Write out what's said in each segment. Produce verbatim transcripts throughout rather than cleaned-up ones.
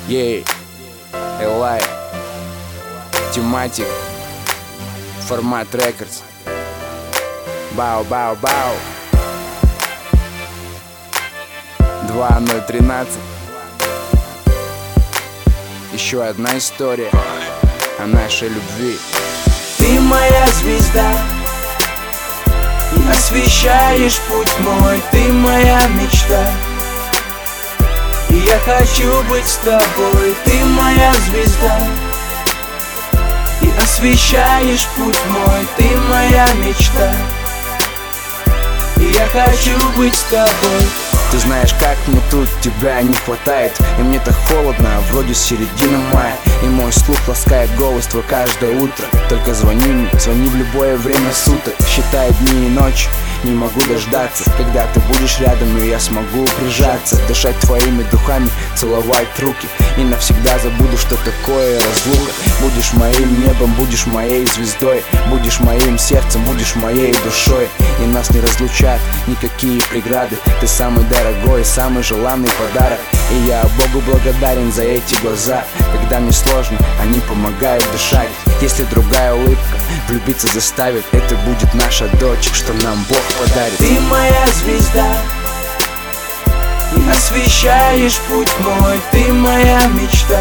Ей, Элай, тематик, формат рекордс. Бау-бау-бау. два ноль тринадцать. Еще одна история о нашей любви. Ты моя звезда, и освещаешь путь мой. Ты моя мечта, и я хочу быть с тобой. Ты моя звезда, и освещаешь путь мой. Ты моя мечта, и я хочу быть с тобой. Ты знаешь, как мне тут тебя не хватает. И мне так холодно, вроде середина мая. И мой слух ласкает голос твой каждое утро. Только звони мне, звони в любое время суток. Считай дни и ночи, не могу дождаться, когда ты будешь рядом, и я смогу прижаться, дышать твоими духами, целовать руки. И навсегда забуду, что такое разлука. Будешь моим небом, будешь моей звездой, будешь моим сердцем, будешь моей душой. И нас не разлучат никакие преграды. Ты самый дорогой, самый желанный подарок. И я Богу благодарен за эти глаза. Когда мне сложно, они помогают дышать. Если другая улыбка влюбиться заставит, это будет наша дочь, что нам Бог подарит. Ты моя звезда, и освещаешь путь мой. Ты моя мечта,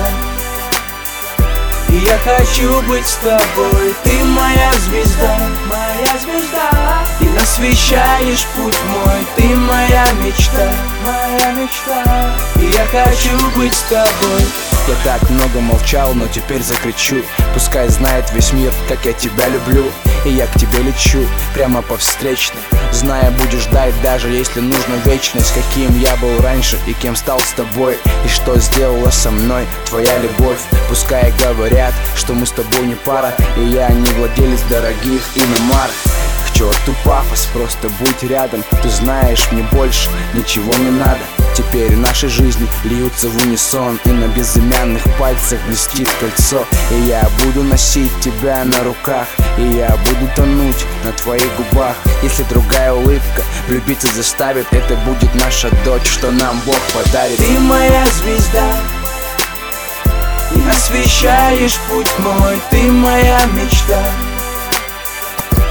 и я хочу быть с тобой. Ты моя звезда, моя звезда, и освещаешь путь мой. Ты моя мечта, моя мечта, и я хочу быть с тобой. Я так много молчал, но теперь закричу. Пускай знает весь мир, как я тебя люблю. И я к тебе лечу, прямо по встречной, зная, будешь ждать, даже если нужно вечность. Каким я был раньше и кем стал с тобой, и что сделала со мной твоя любовь. Пускай говорят, что мы с тобой не пара, и я не владелец дорогих иномарок. К черту пафос, просто будь рядом. Ты знаешь, мне больше ничего не надо. Теперь наши жизни льются в унисон, и на безымянных пальцах блестит кольцо. И я буду носить тебя на руках, и я буду тонуть на твоих губах. Если другая улыбка влюбиться заставит, это будет наша дочь, что нам Бог подарит. Ты моя звезда, и освещаешь путь мой. Ты моя мечта,